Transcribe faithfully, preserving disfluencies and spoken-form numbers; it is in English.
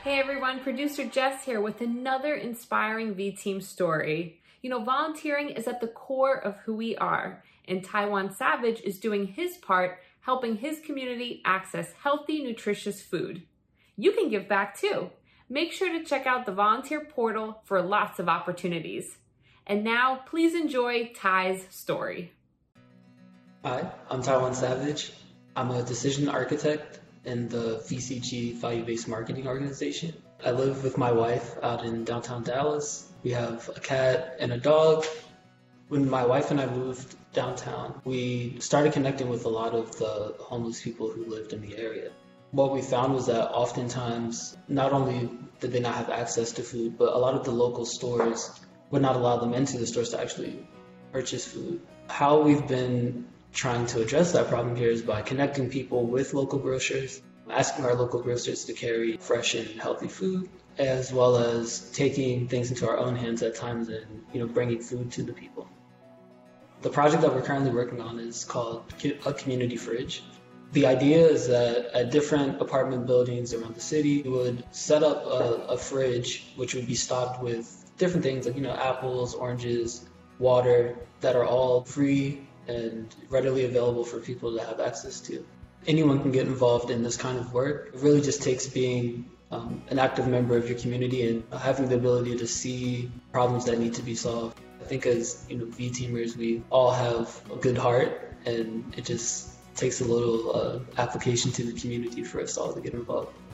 Hey everyone, producer Jess here with another inspiring V-Team story. You know, volunteering is at the core of who we are, and Taiwan Savage is doing his part helping his community access healthy, nutritious food. You can give back too. Make sure to check out the volunteer portal for lots of opportunities. And now, please enjoy Ty's story. Hi, I'm Taiwan Savage. I'm a decision architect in the V C G Value-Based Marketing Organization. I live with my wife out in downtown Dallas. We have a cat and a dog. When my wife and I moved downtown, we started connecting with a lot of the homeless people who lived in the area. What we found was that oftentimes, not only did they not have access to food, but a lot of the local stores would not allow them into the stores to actually purchase food. How we've been trying to address that problem here is by connecting people with local grocers, asking our local grocers to carry fresh and healthy food, as well as taking things into our own hands at times and, you know, bringing food to the people. The project that we're currently working on is called a community fridge. The idea is that at different apartment buildings around the city, we would set up a, a fridge which would be stocked with different things like, you know, apples, oranges, water that are all free and readily available for people to have access to. Anyone can get involved in this kind of work. It really just takes being um, an active member of your community and having the ability to see problems that need to be solved. I think as, you know, V-Teamers, we all have a good heart, and it just takes a little uh, application to the community for us all to get involved.